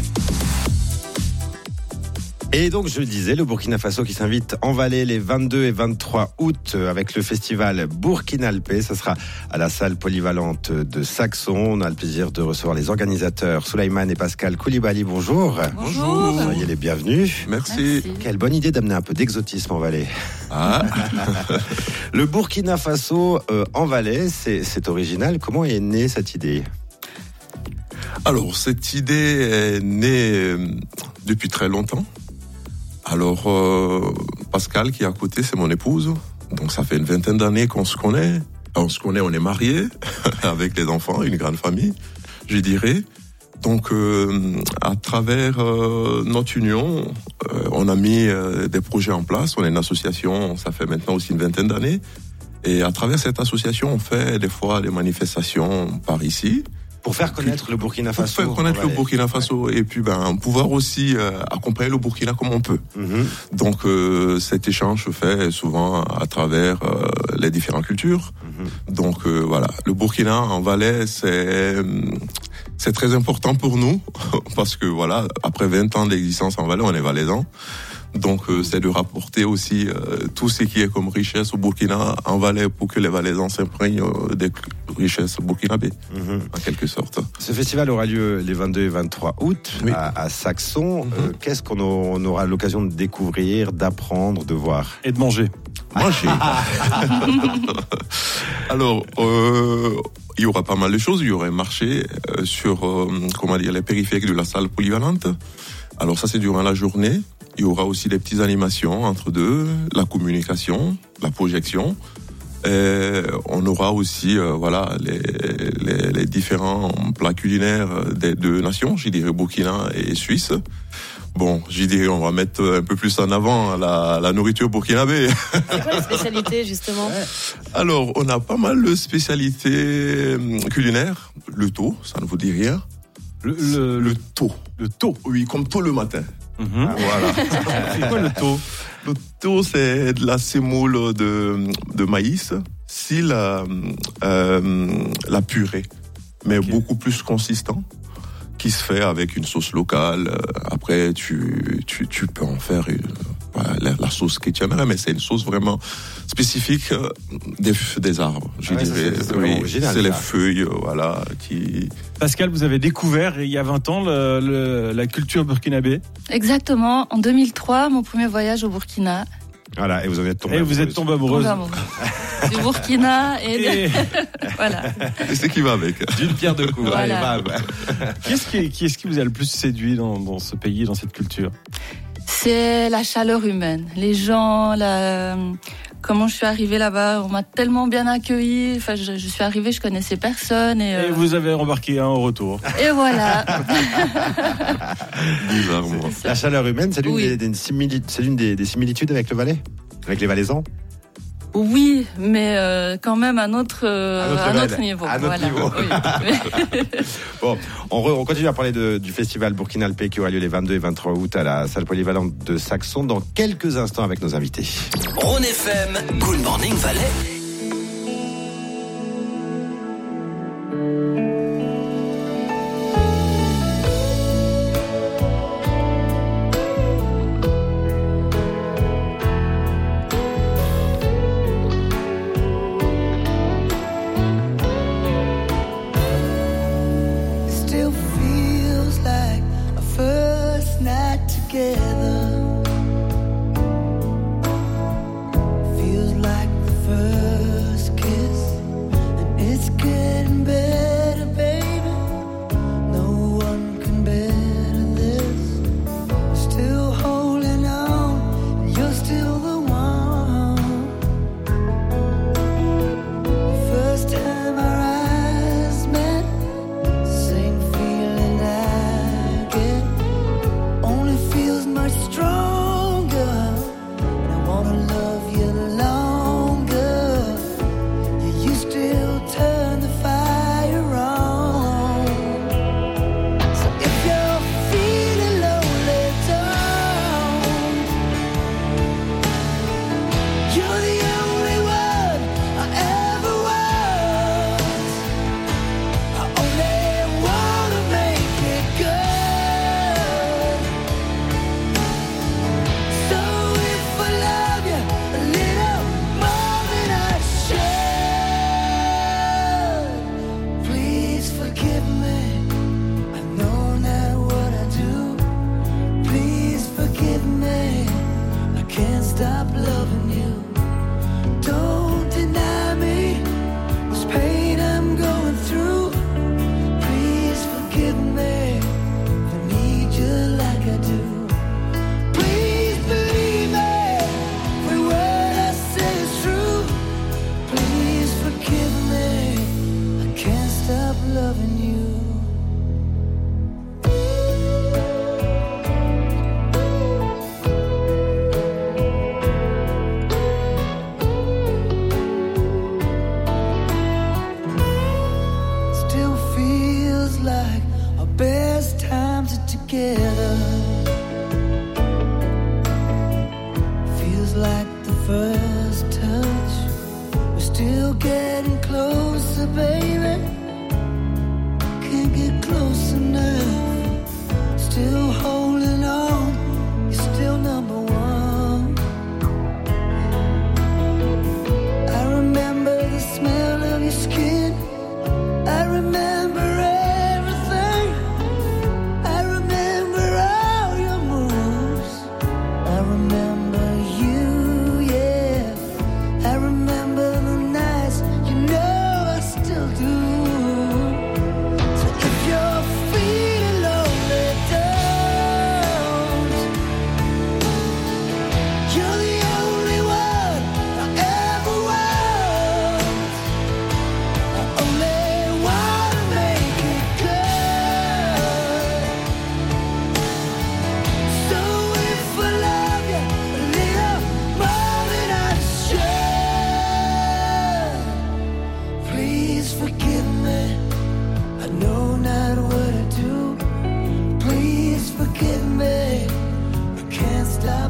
Et donc, je le disais, le Burkina Faso qui s'invite en Valais les vingt-deux et vingt-trois août avec le festival Burkinalpé. Ça sera à la salle polyvalente de Saxon. On a le plaisir de recevoir les organisateurs Souleymane et Pascal Koulibaly. Bonjour. Bonjour. Soyez les bienvenus. Merci. Merci. Quelle bonne idée d'amener un peu d'exotisme en Valais. Ah. Le Burkina Faso euh, en Valais, c'est, c'est original. Comment est née cette idée ? Alors, cette idée est née euh, depuis très longtemps. Alors, euh, Pascal, qui est à côté, c'est mon épouse. Donc, ça fait une vingtaine d'années qu'on se connaît. On se connaît, on est mariés, avec les enfants, une grande famille, je dirais. Donc, euh, à travers euh, notre union, euh, on a mis euh, des projets en place. On est une association, ça fait maintenant aussi une vingtaine d'années. Et à travers cette association, on fait des fois des manifestations par ici. Pour faire connaître puis, le Burkina Faso. Pour faire connaître le Burkina Faso et puis ben pouvoir aussi euh, accompagner le Burkina comme on peut. Mm-hmm. Donc euh, cet échange se fait souvent à travers euh, les différentes cultures. Mm-hmm. Donc euh, voilà, le Burkina en Valais, c'est c'est très important pour nous parce que voilà, après vingt ans d'existence en Valais, on est valaisans. Donc euh, c'est de rapporter aussi euh, tout ce qui est comme richesse au Burkina en Valais pour que les Valaisans s'imprègnent euh, des richesses burkinabées, mm-hmm. en quelque sorte. Ce festival aura lieu les vingt-deux et vingt-trois août oui. à, à Saxon. Mm-hmm. Euh, qu'est-ce qu'on a, on aura l'occasion de découvrir, d'apprendre, de voir ? Et de manger. Manger. Alors, euh, il y aura pas mal de choses. Il y aura un marché euh, sur euh, comment dire, les périphériques de la salle polyvalente. Alors ça, c'est durant la journée. Il y aura aussi des petites animations entre deux, la communication, la projection. Et on aura aussi euh, voilà les, les, les différents plats culinaires des deux nations, je dirais Burkina et Suisse. Bon, je dirais on va mettre un peu plus en avant la, la nourriture burkinabé. C'est quoi les spécialités justement ? Alors, on a pas mal de spécialités culinaires. Le taux, ça ne vous dit rien ? Le, le, le taux. Le taux ? Oui, comme tôt le matin. Mmh. Ah, voilà. C'est quoi le taux ? Le taux, c'est de la semoule de, de maïs, si la, euh, la purée, mais okay. beaucoup plus consistant, qui se fait avec une sauce locale. Après, tu, tu, tu peux en faire une, voilà, la, la sauce que tu aimerais, mais c'est une sauce vraiment spécifique des, des arbres. Je ah dirais, c'est, c'est, oui, original, c'est ça. Les feuilles, voilà, qui. Pascal, vous avez découvert il y a vingt ans le, le, la culture burkinabé. Exactement. En deux mille trois, mon premier voyage au Burkina. Voilà, et vous en êtes tombé et amoureuse. vous êtes tombée amoureuse. Du Burkina et, de... et... voilà. Et c'est qui va avec. D'une pierre deux coups. Voilà. Allez, bam. qui, est-ce qui, qui est-ce qui vous a le plus séduit dans, dans ce pays, dans cette culture ? C'est la chaleur humaine. Les gens, la... comment je suis arrivée là-bas, on m'a tellement bien accueillie. Enfin, je, je suis arrivée, je connaissais personne. Et, euh... et vous avez embarqué un au retour. Et voilà. Bizarrement. La chaleur humaine, c'est l'une, oui. des, des, simili... c'est l'une des, des similitudes avec le Valais ? Avec les Valaisans ? Oui, mais euh, quand même à notre, euh, à notre, à notre niveau. À notre voilà. niveau. Oui. Bon, on, re, on continue à parler de, du festival Burkinalpé qui aura lieu les vingt-deux et vingt-trois août à la salle polyvalente de Saxon dans quelques instants avec nos invités. Rhône F M, Good Morning Valais. Feels like the first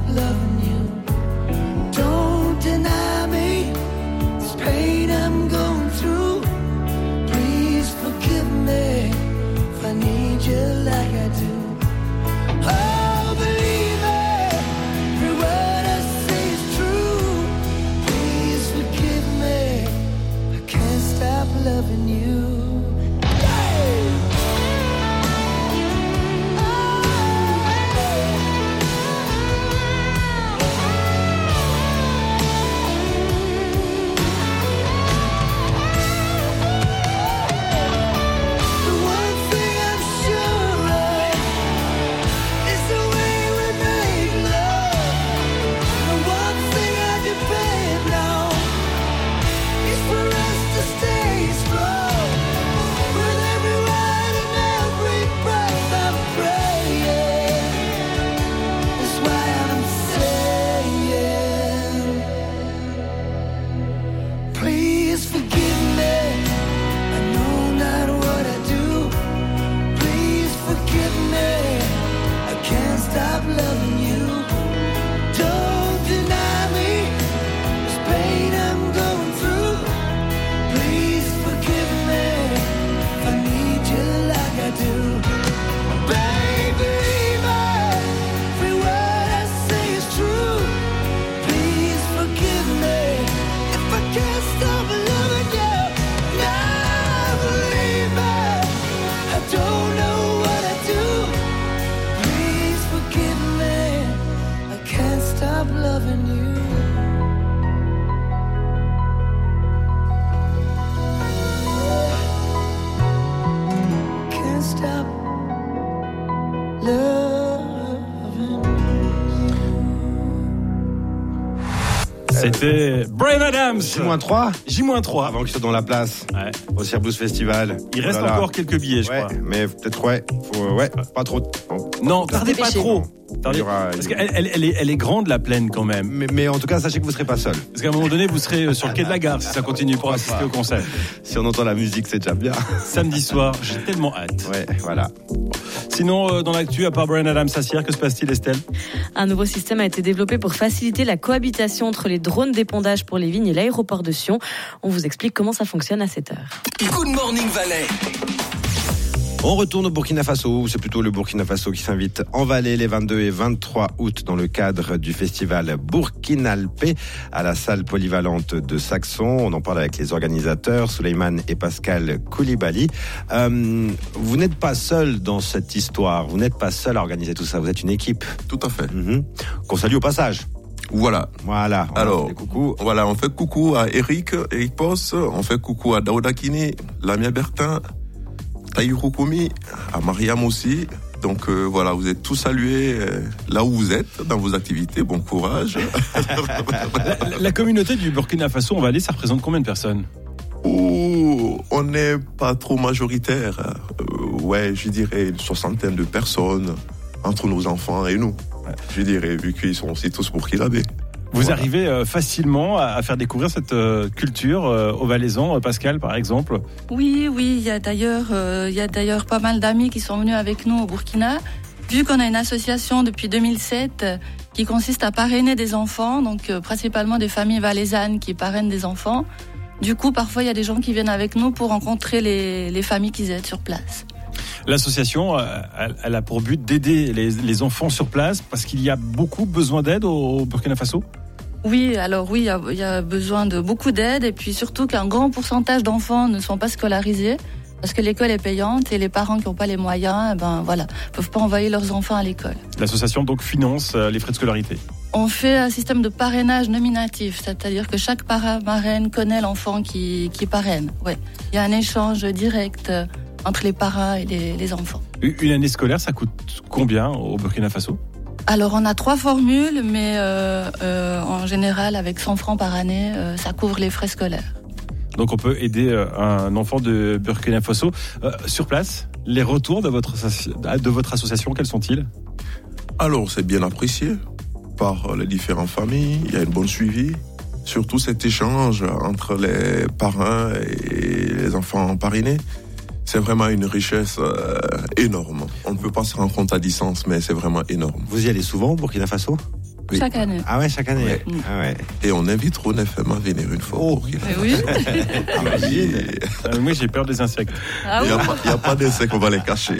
stop loving you. Don't deny me this pain I'm going through. Please forgive me if I need you like I do. Oh, believe me, every word I say is true. Please forgive me, I can't stop loving you. C'était Bryan Adams. J trois J trois. Avant que je sois dans la place. Ouais. Au Cirque Festival. Il reste Voilà. encore quelques billets, je ouais, crois. Mais peut-être, ouais. Faut, ouais, pas trop. Non, tardez pas trop. Tardez, Il y aura- parce qu'elle elle, elle est, elle est grande, la plaine, quand même. Mais, mais en tout cas, sachez que vous serez pas seul. Parce qu'à un moment donné, vous serez sur le quai de la gare si ça continue pour assister au concert. Si on entend la musique, c'est déjà bien. Samedi soir, j'ai tellement hâte. Ouais, voilà. Sinon, euh, dans l'actu, à part Bryan Adams Sassière, que se passe-t-il, Estelle? Un nouveau système a été développé pour faciliter la cohabitation entre les drones d'épondage pour les vignes et l'aéroport de Sion. On vous explique comment ça fonctionne à cette heure. Good Morning Valais. On retourne au Burkina Faso, c'est plutôt le Burkina Faso qui s'invite en Valais les vingt-deux et vingt-trois août dans le cadre du festival Burkinalpé à la salle polyvalente de Saxon. On en parle avec les organisateurs, Souleymane et Pascal Koulibaly. Euh, vous n'êtes pas seul dans cette histoire, vous n'êtes pas seul à organiser tout ça, vous êtes une équipe. Tout à fait. Mm-hmm. Qu'on salue au passage. Voilà. Voilà. On Alors, fait coucou. Voilà, on fait coucou à Eric, Eric Poss, on fait coucou à Daouda Kini, Lamia Bertin, Taïrou Koumi, à Mariam aussi. Donc euh, voilà, vous êtes tous salués euh, là où vous êtes, dans vos activités. Bon courage. la, la, la communauté du Burkina Faso en Valais, ça représente combien de personnes? Oh, on n'est pas trop majoritaire. Euh, ouais, je dirais une soixantaine de personnes entre nos enfants et nous. Je dirais, vu qu'ils sont aussi tous burkinabés. Vous Voilà. arrivez euh, facilement à, à faire découvrir cette euh, culture euh, aux Valaisans, euh, Pascal par exemple? Oui, oui, il y a d'ailleurs, euh, il y a d'ailleurs pas mal d'amis qui sont venus avec nous au Burkina. Vu qu'on a une association depuis deux mille sept euh, qui consiste à parrainer des enfants, donc euh, principalement des familles valaisannes qui parrainent des enfants. Du coup, parfois, il y a des gens qui viennent avec nous pour rencontrer les, les familles qui aident sur place. L'association, euh, elle, elle a pour but d'aider les, les enfants sur place parce qu'il y a beaucoup besoin d'aide au, au Burkina Faso? Oui, alors oui, il y a, il y a besoin de beaucoup d'aide et puis surtout qu'un grand pourcentage d'enfants ne sont pas scolarisés parce que l'école est payante et les parents qui n'ont pas les moyens, eh ben voilà, peuvent pas envoyer leurs enfants à l'école. L'association donc finance euh, les frais de scolarité. On fait un système de parrainage nominatif, c'est-à-dire que chaque parrain marraine connaît l'enfant qui, qui parraine. Ouais, il y a un échange direct euh, entre les parrains et les, les enfants. Une année scolaire, ça coûte combien au Burkina Faso? Alors on a trois formules, mais euh, euh, en général avec cent francs par année, euh, ça couvre les frais scolaires. Donc on peut aider euh, un enfant de Burkina Faso. Euh, sur place, les retours de votre, de votre association, quels sont-ils? Alors, c'est bien apprécié par les différentes familles, il y a une bonne suivi. Surtout cet échange entre les parrains et les enfants parrainés. C'est vraiment une richesse euh, énorme. On ne peut pas se rendre compte à distance, mais c'est vraiment énorme. Vous y allez souvent au Burkina Faso? Oui. Chaque année. Ah ouais, chaque année. Ouais. Ah ouais. Et on invite Rhône F M à venir une fois. Oh, pour qu'il- Oui. Et- Euh, moi, j'ai peur des insectes. Ah Il n'y oui. a, pas- il y a pas d'insectes, on va les cacher.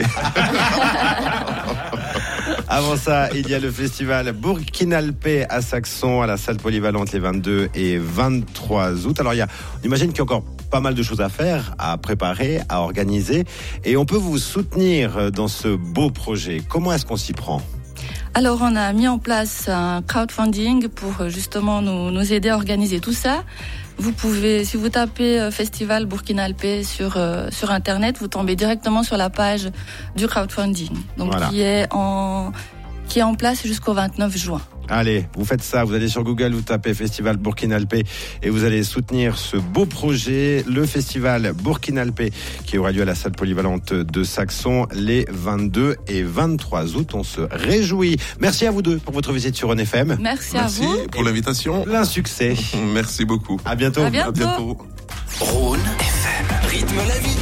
Avant ça, il y a le festival Burkinalpé à Saxon, à la salle polyvalente les vingt-deux et vingt-trois août. Alors, il y a, on imagine qu'il y a encore pas mal de choses à faire, à préparer, à organiser. Et on peut vous soutenir dans ce beau projet. Comment est-ce qu'on s'y prend ? Alors, on a mis en place un crowdfunding pour justement nous, nous aider à organiser tout ça. Vous pouvez, si vous tapez euh, Festival Burkinalpé sur euh, sur Internet, vous tombez directement sur la page du crowdfunding, donc Voilà. qui est en qui est en place jusqu'au vingt-neuf juin. Allez, vous faites ça, vous allez sur Google, vous tapez Festival Burkinalpé et vous allez soutenir ce beau projet, le Festival Burkinalpé qui aura lieu à la salle polyvalente de Saxon les vingt-deux et vingt-trois août. On se réjouit. Merci à vous deux pour votre visite sur Rhône F M. Merci, Merci à vous. pour l'invitation. Plein succès. Merci beaucoup. À bientôt. À bientôt. À bientôt. Rhône F M, rythme la vie.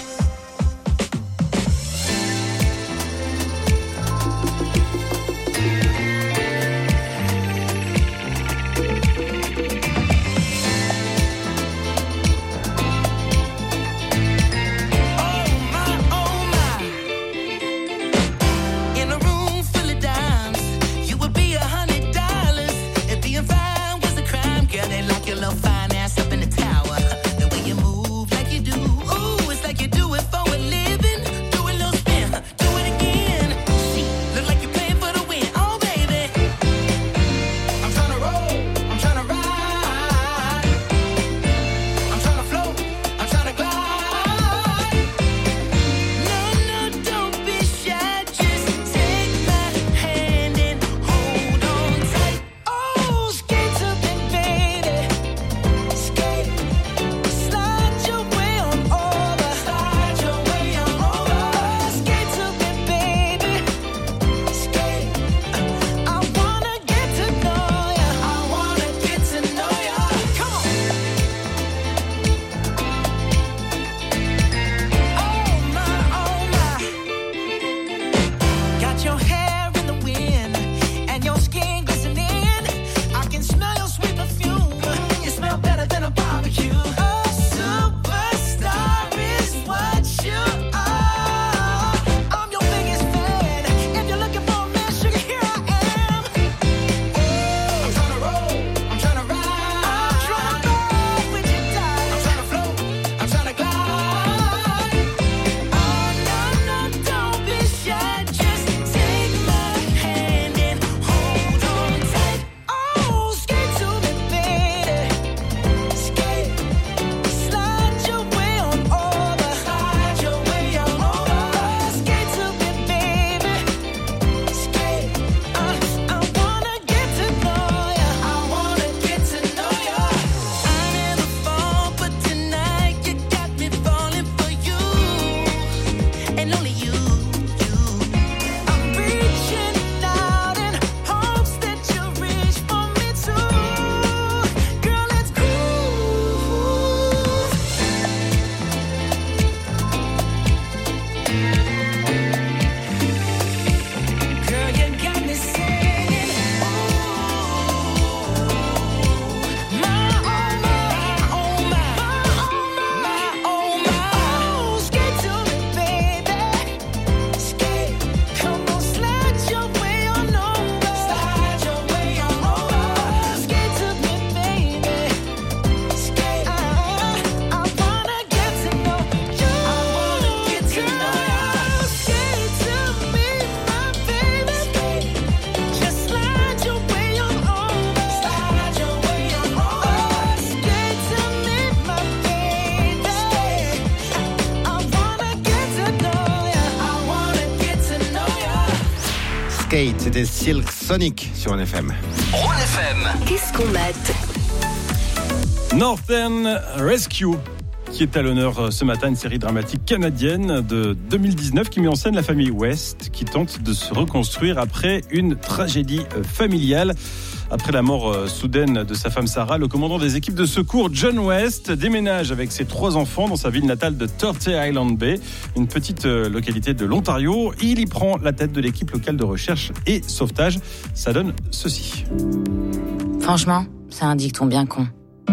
In a room full of dimes, you would be a hundred dollars. If being fine was a crime, girl, they lock your little fine ass up in the tower. The way you move like you do, ooh, it's like you do it for a living. Do a little spin, do it again. See, look like you're playing for the win. Oh, baby, I'm tryna roll, I'm tryna ride, I'm tryna float, I'm tryna glide. No, no, don't be shy. Just take my hand and hold on tight. Oh, skate to me, baby. Skate, slide your way on over. Slide your way on over. Skate to me, baby. Skate. I wanna get to know ya. I wanna get to know ya. Come on. Oh my, oh my. Got your hair in the wind and your skin glistening. I can smell your sweet perfume. You smell better than a barbecue. A superstar is what you are. I'm your biggest fan. If you're looking for a man, sugar, here I am. I'm tryna roll, I'm tryna ride, I'm tryna roll with you tight. I'm tryna float, I'm tryna glide. Oh no, no, don't be shy. Just take my hand and hold on tight. Oh, skate to me, baby. Skate, slide your way on over. Slide your way on over. Skate to me, baby. Skate, uh, I wanna get to know ya. I wanna get to know ya. I never fall, but tonight you got me falling for you, and only you, you. I'm reaching out in hopes that you reach for me too. Girl, let's groove. Girl, you got me singing. Ooh, my oh my, oh my, my oh my. Oh, skate to me, baby. Skate, come on, slide your way on over. Slide your way on over. Skate to me, baby. Skate, I, I wanna get to know you. I wanna get to know you. Skate to me, my baby. Skate, just slide your way on over. Slide your way on over. Skate to me, my baby. Skate, I wanna get to know ya. I wanna get to know ya. Skate, c'était Silk Sonic sur Rhône F M. Rhône F M. Qu'est-ce qu'on mate? Northern Rescue qui est à l'honneur ce matin, une série dramatique canadienne de deux mille dix-neuf qui met en scène la famille West qui tente de se reconstruire après une tragédie familiale. Après la mort soudaine de sa femme Sarah, le commandant des équipes de secours John West déménage avec ses trois enfants dans sa ville natale de Turtle Island Bay, une petite localité de l'Ontario. Il y prend la tête de l'équipe locale de recherche et sauvetage. Ça donne ceci. Franchement, c'est un dicton bien con.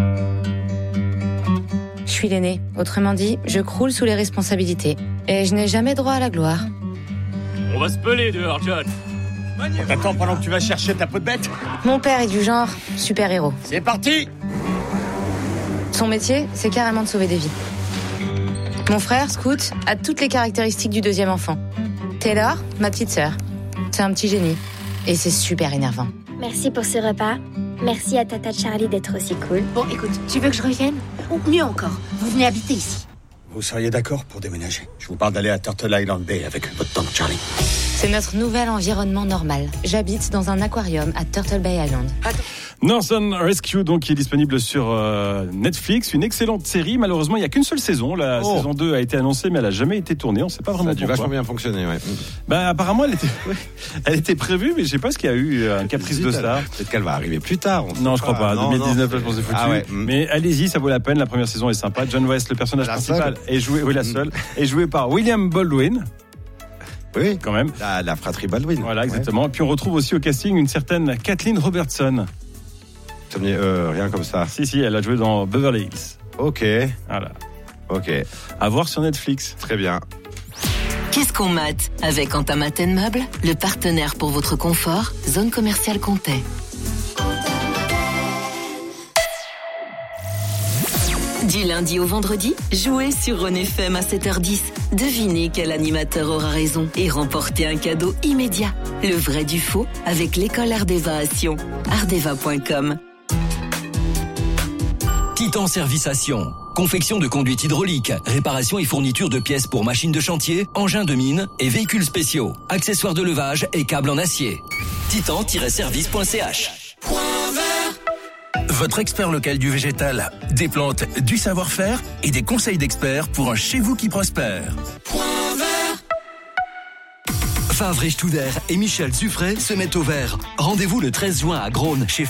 Je suis l'aîné. Autrement dit, je croule sous les responsabilités. Et je n'ai jamais droit à la gloire. On va se peler dehors, John. T'attends pendant que tu vas chercher ta peau de bête. Mon père est du genre super-héros. C'est parti. Son métier, c'est carrément de sauver des vies. Mon frère, Scout, a toutes les caractéristiques du deuxième enfant. Taylor, ma petite sœur. C'est un petit génie. Et c'est super énervant. Merci pour ce repas. Merci à Tata Charlie d'être aussi cool. Bon, écoute, tu veux que je revienne? Ou mieux encore, vous venez habiter ici. Vous seriez d'accord pour déménager? Je vous parle d'aller à Turtle Island Bay avec votre tante Charlie. C'est notre nouvel environnement normal. J'habite dans un aquarium à Turtle Bay Island. Northern Rescue, donc, qui est disponible sur euh, Netflix. Une excellente série. Malheureusement, il n'y a qu'une seule saison. La oh. saison deux a été annoncée, mais elle n'a jamais été tournée. On ne sait pas vraiment pourquoi. Ça a dû vachement bien fonctionner, ouais. Bah, apparemment, elle était, elle était prévue, mais je ne sais pas ce qu'il y a eu, un caprice de ça. Peut-être qu'elle va arriver plus tard. Non, je crois pas. Non, deux mille dix-neuf, non, je pense que c'est foutu. Ah ouais. Mais allez-y, ça vaut la peine. La première saison est sympa. John West, le personnage la principal, seule. est joué, oui, la seule, est joué par William Baldwin. Oui, quand même. La, la fratrie Baldwin. Voilà, exactement. Ouais. Et puis on retrouve aussi au casting une certaine Kathleen Robertson. Euh, rien comme ça. Si, si, elle a joué dans Beverly Hills. Ok. Voilà. Ok. À voir sur Netflix. Très bien. Qu'est-ce qu'on mate avec Antamaten Meubles, le partenaire pour votre confort, zone commerciale Comté. Du lundi au vendredi, jouez sur Rhône F M à sept heures dix. Devinez quel animateur aura raison et remportez un cadeau immédiat. Le vrai du faux avec l'école Ardeva à Sion. ardeva point com. Titan Service-Ation. Confection de conduites hydrauliques, réparation et fourniture de pièces pour machines de chantier, engins de mine et véhicules spéciaux, accessoires de levage et câbles en acier. titan tiret service point c h. Votre expert local du végétal, des plantes, du savoir-faire et des conseils d'experts pour un chez vous qui prospère. Favre et Studer et Michel Zuffray se mettent au vert. Rendez-vous le treize juin à Grosne chez